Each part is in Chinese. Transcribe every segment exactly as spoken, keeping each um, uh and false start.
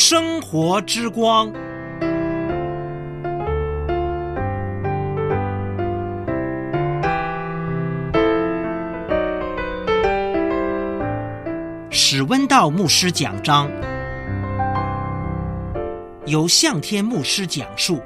生活之光。史温道牧师讲章，由向天牧师讲述。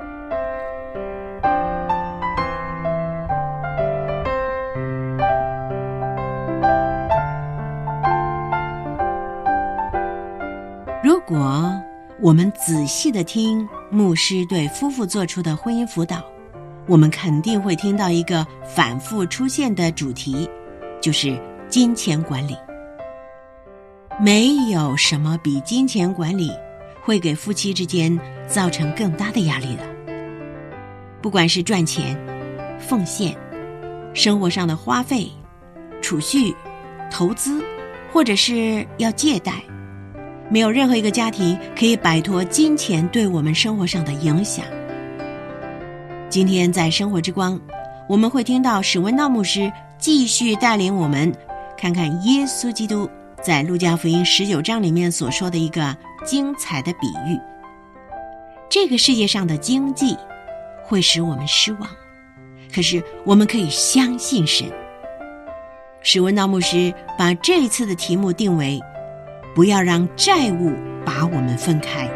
如果我们仔细地听牧师对夫妇做出的婚姻辅导，我们肯定会听到一个反复出现的主题，就是金钱管理。没有什么比金钱管理会给夫妻之间造成更大的压力了。不管是赚钱、奉献、生活上的花费、储蓄、投资，或者是要借贷，没有任何一个家庭可以摆脱金钱对我们生活上的影响。今天在生活之光，我们会听到史温道牧师继续带领我们看看耶稣基督在路加福音十九章里面所说的一个精彩的比喻。这个世界上的经济会使我们失望，可是我们可以相信神。史温道牧师把这一次的题目定为不要让债务把我们分开。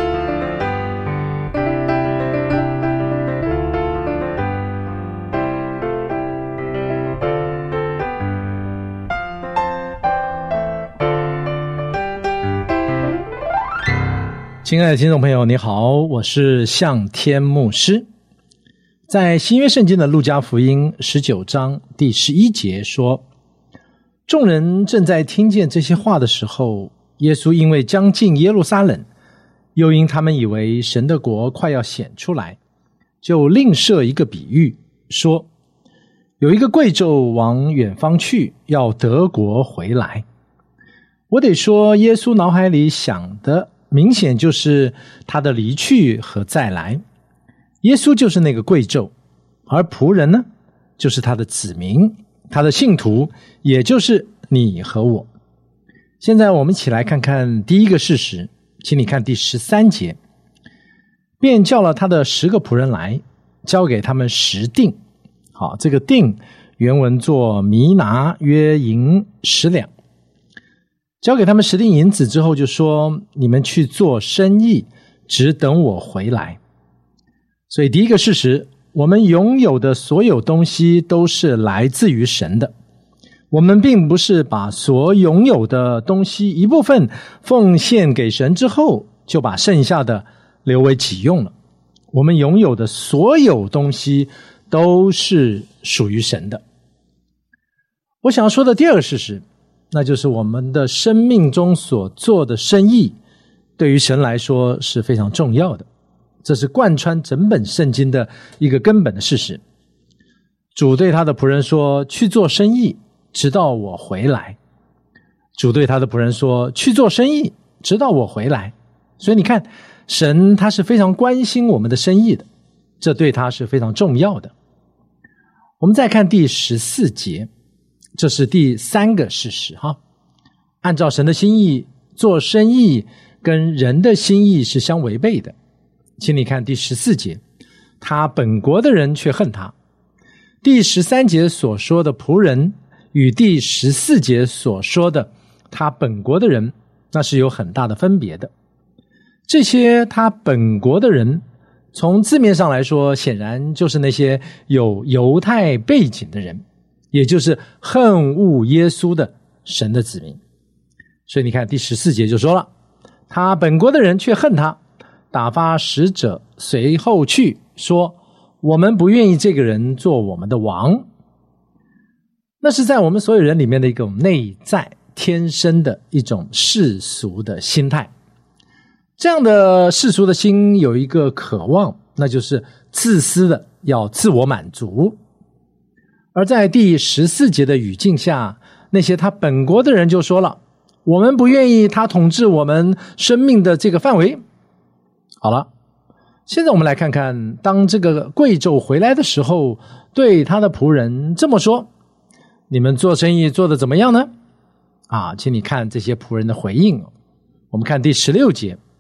亲爱的听众朋友，你好，我是向天牧师。在新约圣经的路加福音十九章第十一节说，众人正在听见这些话的时候，耶稣因为将近耶路撒冷，又因他们以为神的国快要显出来，就另设一个比喻，说有一个贵胄往远方去，要得国回来。我得说，耶稣脑海里想的明显就是他的离去和再来。耶稣就是那个贵胄，而仆人呢，就是他的子民，他的信徒，也就是你和我。现在我们一起来看看第一个事实，请你看第十三节。便叫了他的十个仆人来，交给他们十锭。好，这个锭原文作弥拿，约银十两。交给他们十锭银子之后，就说你们去做生意，只等我回来。所以第一个事实，我们拥有的所有东西都是来自于神的。我们并不是把所拥有的东西一部分奉献给神之后，就把剩下的留为己用了。我们拥有的所有东西都是属于神的。我想要说的第二个事实，那就是我们的生命中所做的生意，对于神来说是非常重要的。这是贯穿整本圣经的一个根本的事实。主对他的仆人说，去做生意，直到我回来。主对他的仆人说，去做生意，直到我回来。所以你看，神他是非常关心我们的生意的，这对他是非常重要的。我们再看第十四节，这是第三个事实哈。按照神的心意做生意跟人的心意是相违背的。请你看第十四节，他本国的人却恨他。第十三节所说的仆人与第十四节所说的他本国的人，那是有很大的分别的。这些他本国的人，从字面上来说，显然就是那些有犹太背景的人，也就是恨恶耶稣的神的子民。所以你看第十四节就说了，他本国的人却恨他，打发使者随后去，说我们不愿意这个人做我们的王。那是在我们所有人里面的一种内在天生的一种世俗的心态。这样的世俗的心有一个渴望，那就是自私的要自我满足。而在第十四节的语境下，那些他本国的人就说了，我们不愿意他统治我们生命的这个范围。好了，现在我们来看看，当这个贵胄回来的时候，对他的仆人这么说，你们做生意做得怎么样呢？啊，请你看这些仆人的回应。我们看第十六节，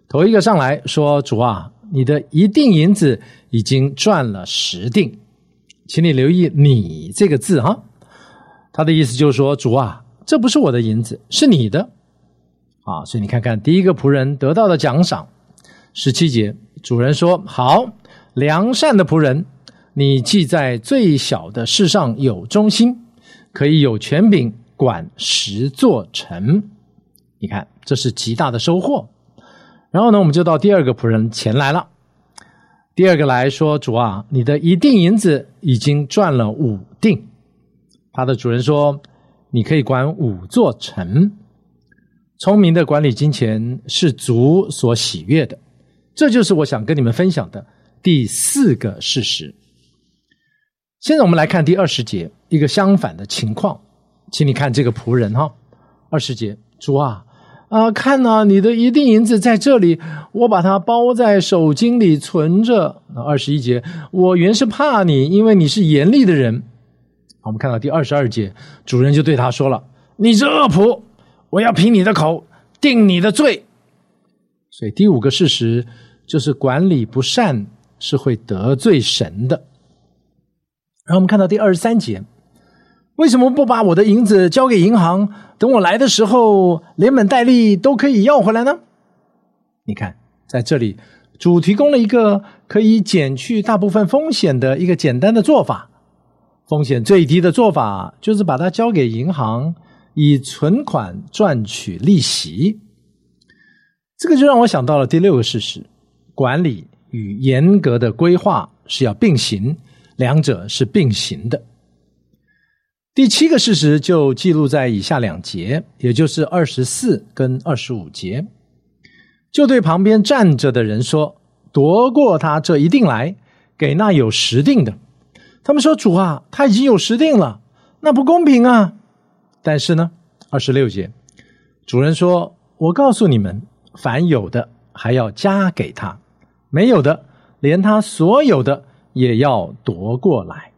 头一个上来说，主啊，你的一锭银子已经赚了十锭。请你留意你这个字哈，他的意思就是说，主啊，这不是我的银子，是你的啊。所以你看看第一个仆人得到的奖赏。十七节，主人说，好，良善的仆人，你既在最小的事上有忠心，可以有权柄管十座城。你看，这是极大的收获。然后呢，我们就到第二个仆人前来了。第二个来说，主啊，你的一锭银子已经赚了五锭。他的主人说，你可以管五座城。聪明的管理金钱是主所喜悦的，这就是我想跟你们分享的第四个事实。现在我们来看第二十节，一个相反的情况。请你看这个仆人哈，二十节，主啊，啊，看啊，你的一锭银子在这里，我把它包在手巾里存着。二十一节，我原是怕你，因为你是严厉的人。我们看到第二十二节，主人就对他说了，你是恶仆，我要凭你的口定你的罪。所以第五个事实就是管理不善是会得罪神的。然后我们看到第二十三节，为什么不把我的银子交给银行，等我来的时候连本带利都可以要回来呢？你看，在这里主提供了一个可以减去大部分风险的一个简单的做法。风险最低的做法就是把它交给银行，以存款赚取利息。这个就让我想到了第六个事实，管理与严格的规划是要并行，两者是并行的。第七个事实就记录在以下两节，也就是二十四跟二十五节。就对旁边站着的人说，夺过他这一锭来，给那有十锭的。他们说，主啊，他已经有十锭了，那不公平啊。但是呢，二十六节，主人说，我告诉你们，凡有的还要加给他，没有的连他所有的也要夺过来。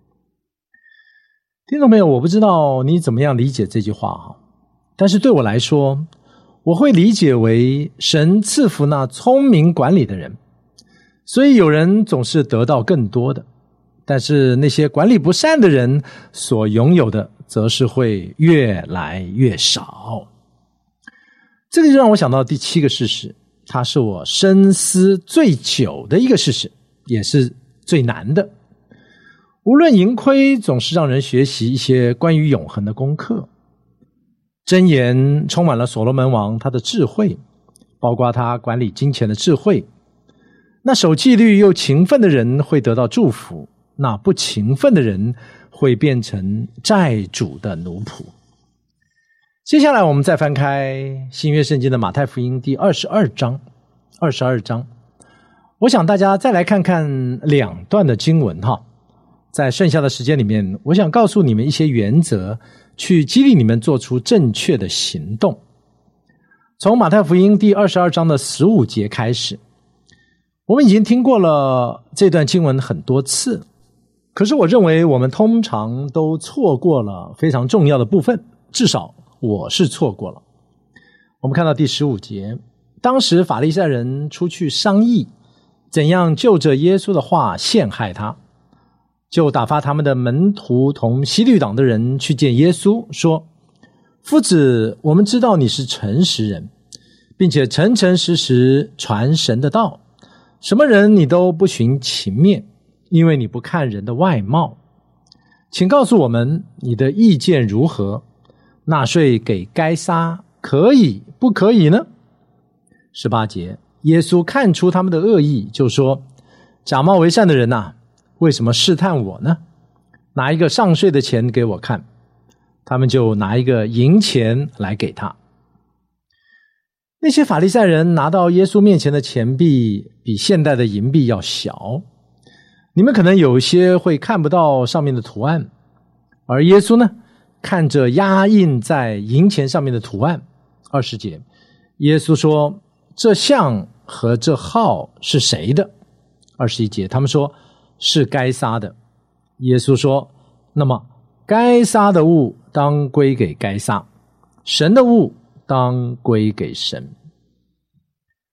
听众朋友，我不知道你怎么样理解这句话哈，但是对我来说，我会理解为神赐福那聪明管理的人，所以有人总是得到更多的，但是那些管理不善的人所拥有的则是会越来越少。这个就让我想到第七个事实，它是我深思最久的一个事实，也是最难的。无论盈亏，总是让人学习一些关于永恒的功课。箴言充满了所罗门王他的智慧，包括他管理金钱的智慧。那守纪律又勤奋的人会得到祝福，那不勤奋的人会变成债主的奴仆。接下来我们再翻开新约圣经的马太福音第二十二章，二十二章，我想大家再来看看两段的经文哈。在剩下的时间里面，我想告诉你们一些原则，去激励你们做出正确的行动。从马太福音第二十二章的十五节开始，我们已经听过了这段经文很多次，可是我认为我们通常都错过了非常重要的部分，至少我是错过了。我们看到第十五节，当时法利赛人出去商议，怎样就着耶稣的话陷害他，就打发他们的门徒同希律党的人去见耶稣，说，夫子，我们知道你是诚实人，并且诚诚实实传神的道，什么人你都不徇情面，因为你不看人的外貌。请告诉我们你的意见如何？纳税给该撒可以不可以呢？十八节，耶稣看出他们的恶意，就说，假冒为善的人啊，为什么试探我呢？拿一个上税的钱给我看。他们就拿一个银钱来给他。那些法利赛人拿到耶稣面前的钱币比现代的银币要小，你们可能有些会看不到上面的图案，而耶稣呢，看着压印在银钱上面的图案。二十节，耶稣说，这像和这号是谁的？二十一节，他们说是该撒的。耶稣说，那么该撒的物当归给该撒，神的物当归给神。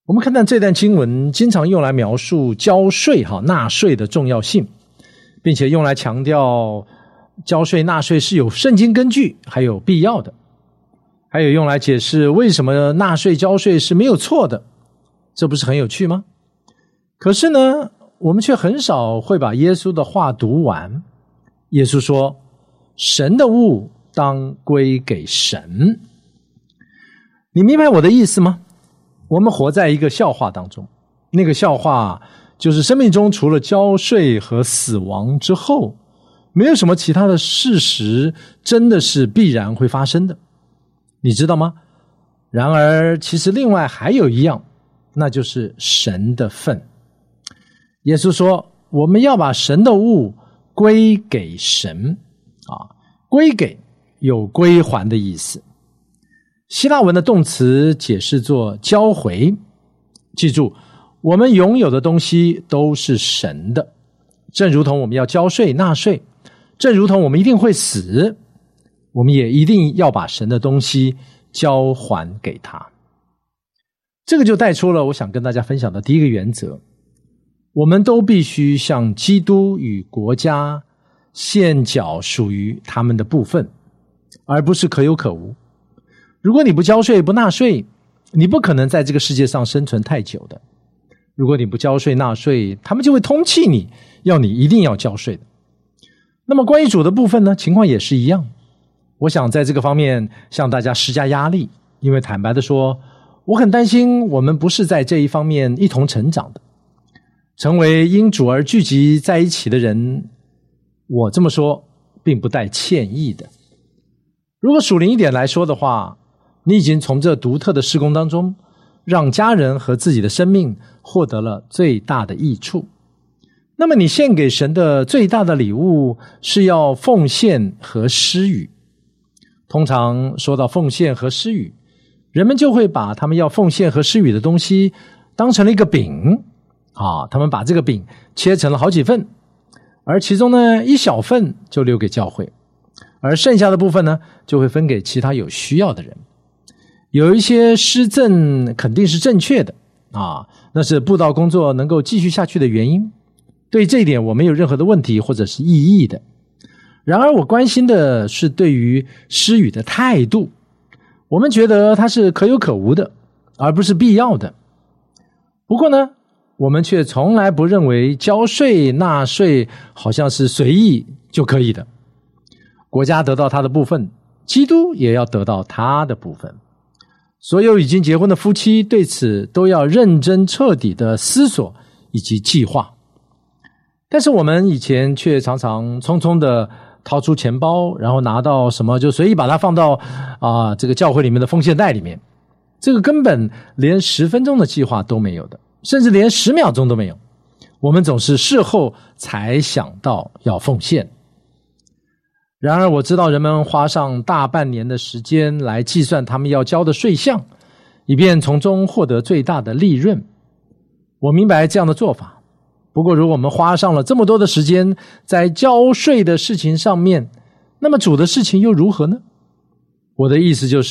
我们看到这段经文经常用来描述交税哈纳税的重要性，并且用来强调交税纳税是有圣经根据还有必要的，还有用来解释为什么纳税交税是没有错的，这不是很有趣吗？可是呢，我们却很少会把耶稣的话读完。耶稣说，神的物当归给神。你明白我的意思吗？我们活在一个笑话当中，那个笑话就是生命中除了交税和死亡之后，没有什么其他的事实真的是必然会发生的，你知道吗？然而其实另外还有一样，那就是神的份。耶稣说，我们要把神的物归给神啊，归给有归还的意思。希腊文的动词解释作交回。记住，我们拥有的东西都是神的，正如同我们要交税纳税，正如同我们一定会死，我们也一定要把神的东西交还给他。这个就带出了我想跟大家分享的第一个原则，我们都必须向基督与国家献缴属于他们的部分，而不是可有可无。如果你不交税不纳税，你不可能在这个世界上生存太久的。如果你不交税纳税，他们就会通缉你，要你一定要交税的。那么关于主的部分呢，情况也是一样。我想在这个方面向大家施加压力，因为坦白的说，我很担心我们不是在这一方面一同成长的。成为因主而聚集在一起的人，我这么说并不带歉意的。如果属灵一点来说的话，你已经从这独特的事工当中，让家人和自己的生命获得了最大的益处。那么你献给神的最大的礼物是要奉献和施予。通常说到奉献和施予，人们就会把他们要奉献和施予的东西当成了一个饼啊，他们把这个饼切成了好几份，而其中呢一小份就留给教会，而剩下的部分呢就会分给其他有需要的人。有一些施赠肯定是正确的啊，那是布道工作能够继续下去的原因，对这一点我没有任何的问题或者是异议的。然而我关心的是对于施予的态度，我们觉得它是可有可无的，而不是必要的。不过呢，我们却从来不认为交税纳税好像是随意就可以的。国家得到他的部分，基督也要得到他的部分。所有已经结婚的夫妻对此都要认真彻底的思索以及计划。但是我们以前却常常匆匆的掏出钱包，然后拿到什么就随意把它放到啊这个教会里面的奉献袋里面，这个根本连十分钟的计划都没有的，甚至连十秒钟都没有。我们总是事后才想到要奉献。然而我知道人们花上大半年的时间来计算他们要交的税项，以便从中获得最大的利润。我明白这样的做法，不过如果我们花上了这么多的时间在交税的事情上面，那么主的事情又如何呢？我的意思就是，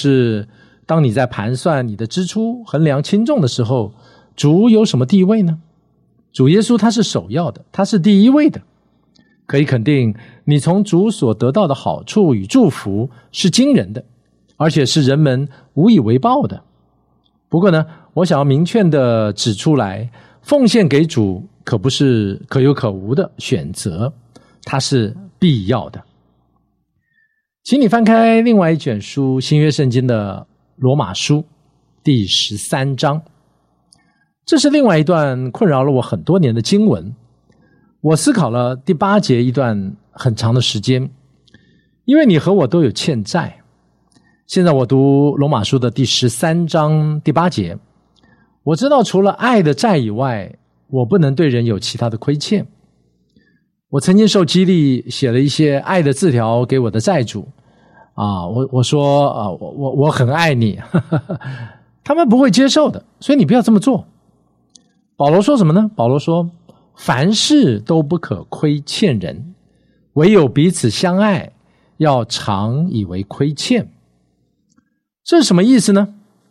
当你在盘算你的支出衡量轻重的时候，主有什么地位呢？主耶稣他是首要的，他是第一位的。可以肯定，你从主所得到的好处与祝福是惊人的，而且是人们无以为报的。不过呢，我想要明确的指出来，奉献给主可不是可有可无的选择，它是必要的。请你翻开另外一卷书，新约圣经的罗马书第十三章。这是另外一段困扰了我很多年的经文。我思考了第八节一段很长的时间，因为你和我都有欠债。现在我读罗马书的第十三章第八节，我知道除了爱的债以外，我不能对人有其他的亏欠。我曾经受激励写了一些爱的字条给我的债主啊，我我说啊，我我我很爱你，呵呵呵，他们不会接受的，所以你不要这么做。保罗说什么呢？保罗说，凡事都不可亏欠人，唯有彼此相爱，要常以为亏欠。这是什么意思呢？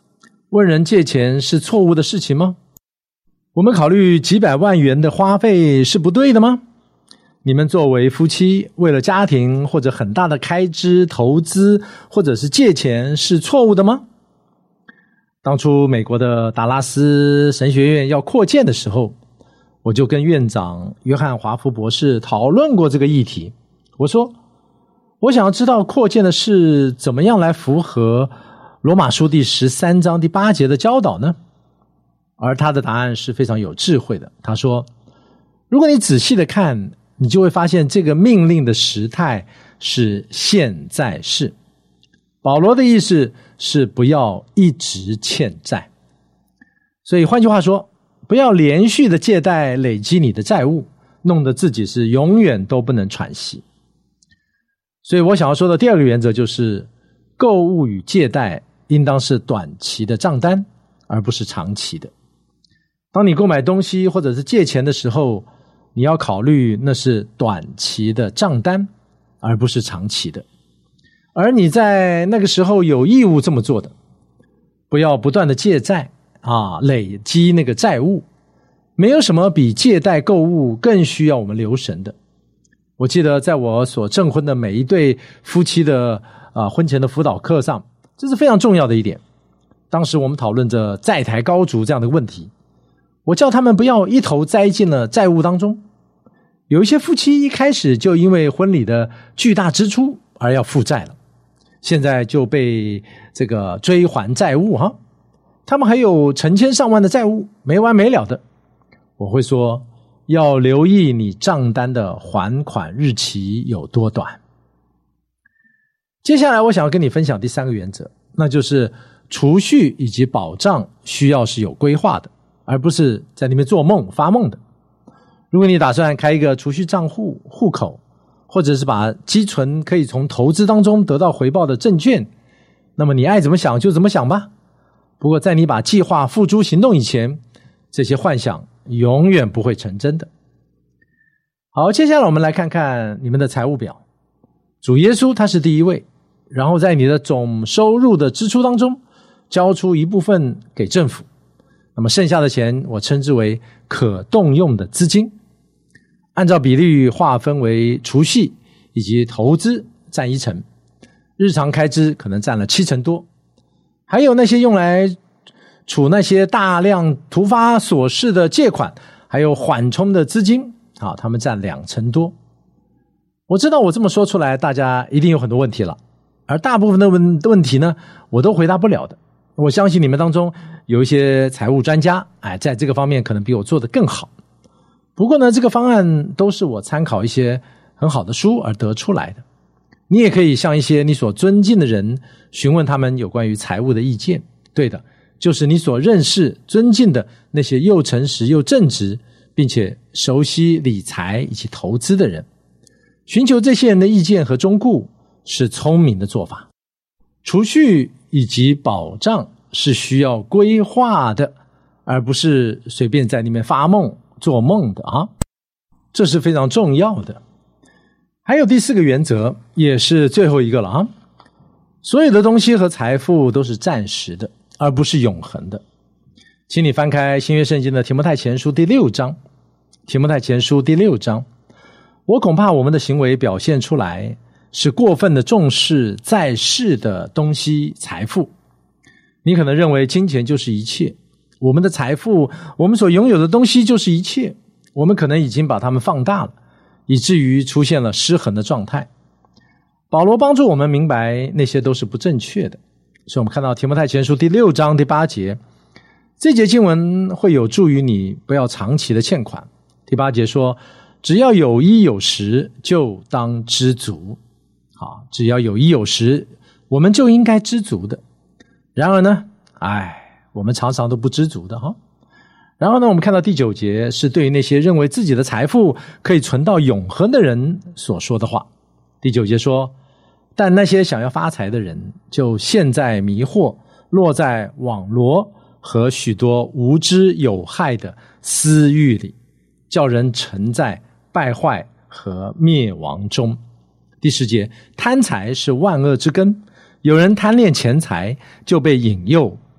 问人借钱是错误的事情吗？我们考虑几百万元的花费是不对的吗？你们作为夫妻，为了家庭或者很大的开支、投资或者是借钱是错误的吗？当初美国的达拉斯神学院要扩建的时候，我就跟院长约翰华夫博士讨论过这个议题。我说，我想要知道扩建的事怎么样来符合罗马书第十三章第八节的教导呢？而他的答案是非常有智慧的。他说，如果你仔细的看，你就会发现这个命令的时态是现在式。保罗的意思是不要一直欠债。所以换句话说，不要连续的借贷累积你的债务，弄得自己是永远都不能喘息。所以我想要说的第二个原则就是，购物与借贷应当是短期的账单，而不是长期的。当你购买东西或者是借钱的时候，你要考虑那是短期的账单，而不是长期的。而你在那个时候有义务这么做的，不要不断的借债啊，累积那个债务。没有什么比借贷购物更需要我们留神的。我记得在我所证婚的每一对夫妻的啊婚前的辅导课上，这是非常重要的一点。当时我们讨论着债台高筑这样的问题，我叫他们不要一头栽进了债务当中。有一些夫妻一开始就因为婚礼的巨大支出而要负债了，现在就被这个追还债务哈，他们还有成千上万的债务，没完没了的。我会说，要留意你账单的还款日期有多短。接下来我想要跟你分享第三个原则，那就是储蓄以及保障需要是有规划的，而不是在里面做梦发梦的。如果你打算开一个储蓄账户户口，或者是把积存可以从投资当中得到回报的证券，那么你爱怎么想就怎么想吧。不过在你把计划付诸行动以前，这些幻想永远不会成真的。好，接下来我们来看看你们的财务表。主耶稣他是第一位，然后在你的总收入的支出当中交出一部分给政府，那么剩下的钱我称之为可动用的资金，按照比例划分为储蓄以及投资占一成，日常开支可能占了七成多，还有那些用来储那些大量突发琐事的借款，还有缓冲的资金，好，他们占两成多。我知道我这么说出来，大家一定有很多问题了，而大部分的问问题呢，我都回答不了的。我相信你们当中有一些财务专家，哎，在这个方面可能比我做得更好。不过呢，这个方案都是我参考一些很好的书而得出来的。你也可以向一些你所尊敬的人询问他们有关于财务的意见。对的，就是你所认识、尊敬的那些又诚实又正直，并且熟悉理财以及投资的人。寻求这些人的意见和忠告是聪明的做法。储蓄以及保障是需要规划的，而不是随便在里面发梦做梦的啊，这是非常重要的。还有第四个原则，也是最后一个了啊，所有的东西和财富都是暂时的，而不是永恒的。请你翻开新约圣经的提摩太前书第六章，提摩太前书第六章，我恐怕我们的行为表现出来是过分的重视在世的东西财富。你可能认为金钱就是一切，我们的财富，我们所拥有的东西就是一切，我们可能已经把它们放大了，以至于出现了失衡的状态。保罗帮助我们明白那些都是不正确的。所以我们看到提摩太前书第六章第八节，这节经文会有助于你不要长期的欠款。第八节说，只要有衣有食就当知足。好，只要有衣有食，我们就应该知足的。然而呢，哎，我们常常都不知足的哈。然后呢，我们看到第九节是对于那些认为自己的财富可以存到永恒的人所说的话。第九节说，但那些想要发财的人就陷在迷惑，落在网罗和许多无知有害的私欲里，叫人沉在败坏和灭亡中。第十节，贪财是万恶之根，有人贪恋钱财，就被引诱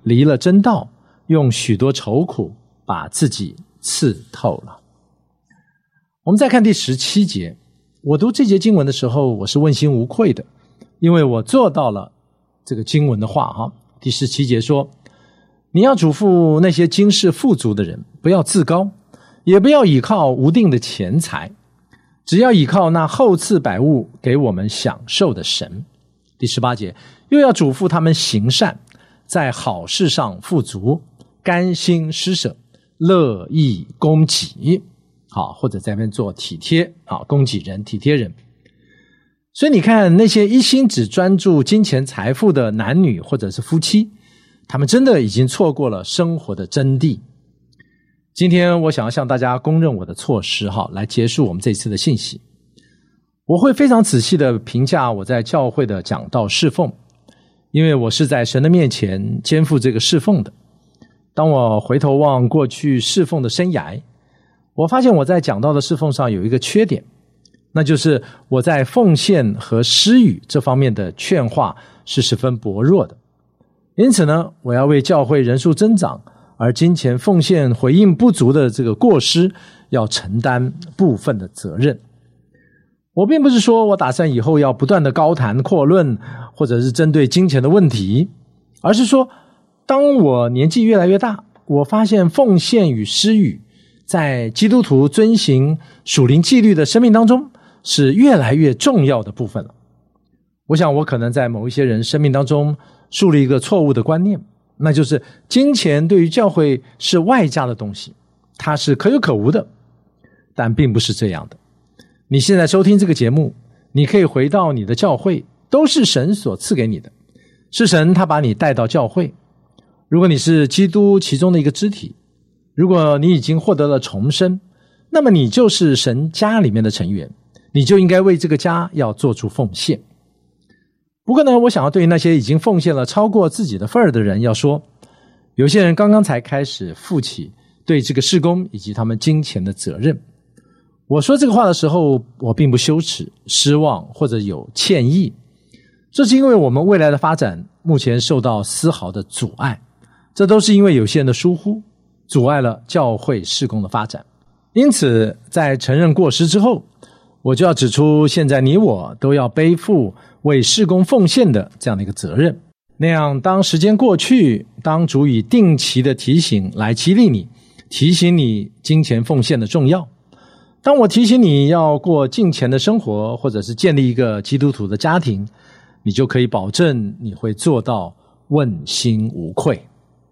离了真道，用许多愁苦把自己刺透了。我们再看第十七节，我读这节经文的时候，我是问心无愧的，因为我做到了这个经文的话哈。第十七节说，你要嘱咐那些今世富足的人，不要自高，也不要倚靠无定的钱财，只要倚靠那厚赐百物给我们享受的神。第十八节，又要嘱咐他们行善，在好事上富足，甘心施舍，乐意供给，好，或者在那边做体贴，好，供给人，体贴人。所以你看，那些一心只专注金钱财富的男女或者是夫妻，他们真的已经错过了生活的真谛。今天我想要向大家公认我的措施，哈，来结束我们这次的信息。我会非常仔细的评价我在教会的讲道侍奉，因为我是在神的面前肩负这个侍奉的。当我回头望过去侍奉的生涯，我发现我在讲道的侍奉上有一个缺点，那就是我在奉献和施予这方面的劝化是十分薄弱的。因此呢，我要为教会人数增长而金钱奉献回应不足的这个过失，要承担部分的责任。我并不是说我打算以后要不断的高谈阔论，或者是针对金钱的问题，而是说，当我年纪越来越大，我发现奉献与施予在基督徒遵行属灵纪律的生命当中是越来越重要的部分了。我想我可能在某一些人生命当中树立一个错误的观念，那就是金钱对于教会是外加的东西，它是可有可无的，但并不是这样的。你现在收听这个节目，你可以回到你的教会，都是神所赐给你的，是神他把你带到教会。如果你是基督其中的一个肢体，如果你已经获得了重生，那么你就是神家里面的成员，你就应该为这个家要做出奉献。不过呢，我想要对那些已经奉献了超过自己的份儿的人要说，有些人刚刚才开始负起对这个事工以及他们金钱的责任。我说这个话的时候，我并不羞耻、失望或者有歉意，这是因为我们未来的发展目前受到丝毫的阻碍，这都是因为有些人的疏忽，阻碍了教会事工的发展。因此在承认过失之后，我就要指出现在你我都要背负为事工奉献的这样的一个责任。那样当时间过去，当主以定期的提醒来激励你，提醒你金钱奉献的重要，当我提醒你要过敬虔的生活，或者是建立一个基督徒的家庭，你就可以保证你会做到问心无愧。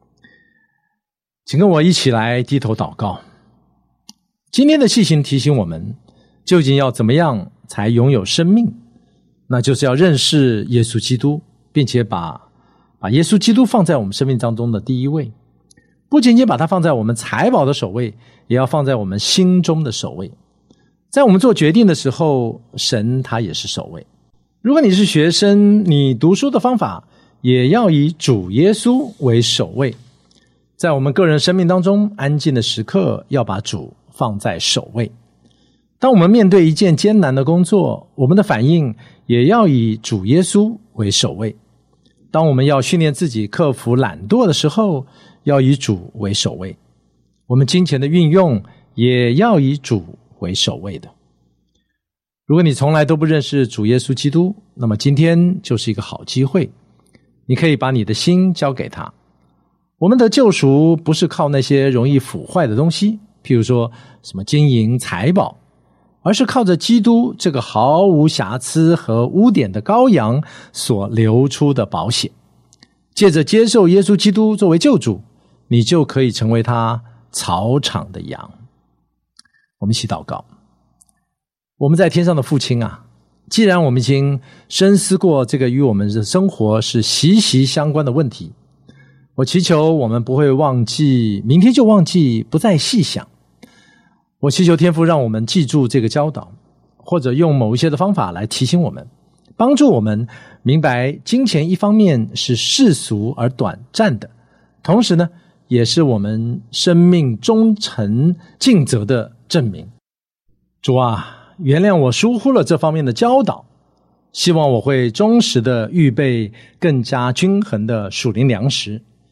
请跟我一起来低头祷告。今天的细行提醒我们，究竟要怎么样才拥有生命？那就是要认识耶稣基督，并且把把耶稣基督放在我们生命当中的第一位，不仅仅把它放在我们财宝的首位，也要放在我们心中的首位。在我们做决定的时候，神他也是首位。如果你是学生，你读书的方法也要以主耶稣为首位。在我们个人生命当中，安静的时刻要把主放在首位。当我们面对一件艰难的工作，我们的反应也要以主耶稣为首位。当我们要训练自己克服懒惰的时候，要以主为首位。我们金钱的运用也要以主为首位的。如果你从来都不认识主耶稣基督，那么今天就是一个好机会，你可以把你的心交给他。我们的救赎不是靠那些容易腐坏的东西，譬如说什么金银财宝，而是靠着基督这个毫无瑕疵和污点的羔羊所流出的宝血。借着接受耶稣基督作为救主，你就可以成为他草场的羊。我们一起祷告。我们在天上的父亲啊，既然我们已经深思过这个与我们的生活是息息相关的问题，我祈求我们不会忘记，明天就忘记，不再细想。我祈求天父让我们记住这个教导，或者用某一些的方法来提醒我们，帮助我们明白金钱一方面是世俗而短暂的，同时呢，也是我们生命忠诚尽责的证明。主啊，原谅我疏忽了这方面的教导，希望我会忠实的预备更加均衡的属灵粮食，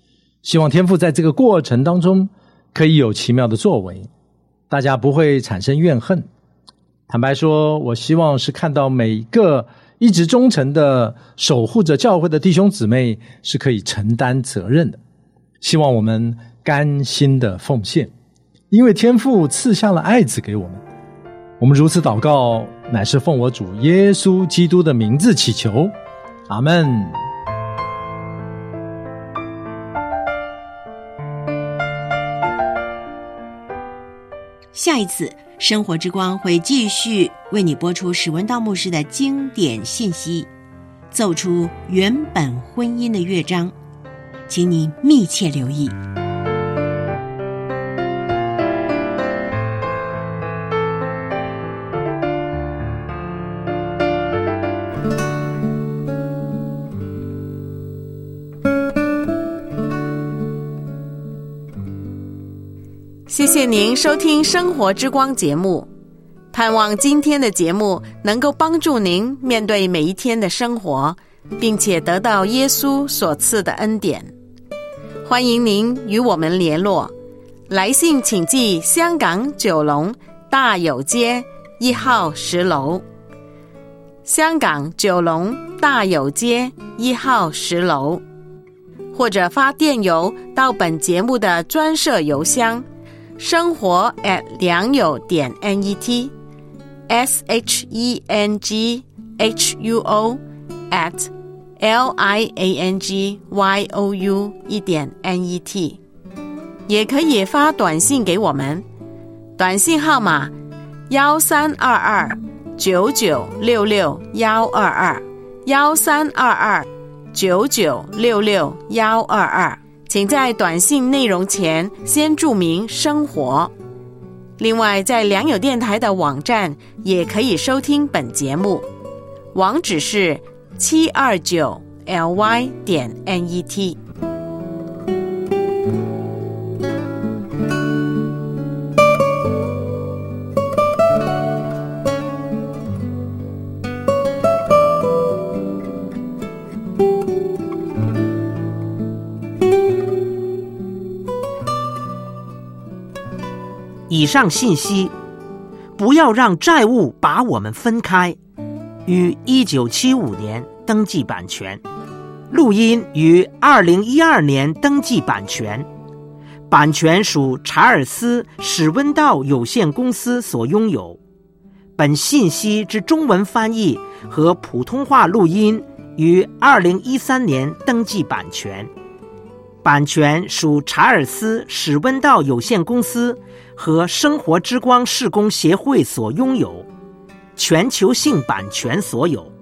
希望天父在这个过程当中可以有奇妙的作为，大家不会产生怨恨。坦白说，我希望是看到每一个一直忠诚的守护着教会的弟兄姊妹是可以承担责任的。希望我们甘心的奉献，因为天父赐下了爱子给我们。我们如此祷告，乃是奉我主耶稣基督的名字祈求，阿们。 下一次生活之光会继续为你播出史文道牧师的经典信息，奏出原本婚姻的乐章，请你密切留意。 谢谢您收听生活之光节目，盼望今天的节目能够帮助您面对每一天的生活，并且得到耶稣所赐的恩典。欢迎您与我们联络，来信请寄香港九龙大有街一号十楼，香港九龙大有街一号十楼，或者发电邮到本节目的专设邮箱生活 at 良友点 net s h e n g h u o at l i a n g y o u 一点 net， 也可以发短信给我们，短信号码幺三二二九九六六幺二二幺三二二九九六六幺二二。请在短信内容前先注明生活。另外，在良友电台的网站也可以收听本节目，网址是七二九 l y 点 net。 以上信息不要让债务把我们分开，于一九七五年登记版权，录音于二零一二年登记版权，版权属查尔斯史温道有限公司所拥有。本信息之中文翻译和普通话录音于二零一三年登记版权，版权属查尔斯史温道有限公司和生活之光事工协会所拥有，全球性版权所有。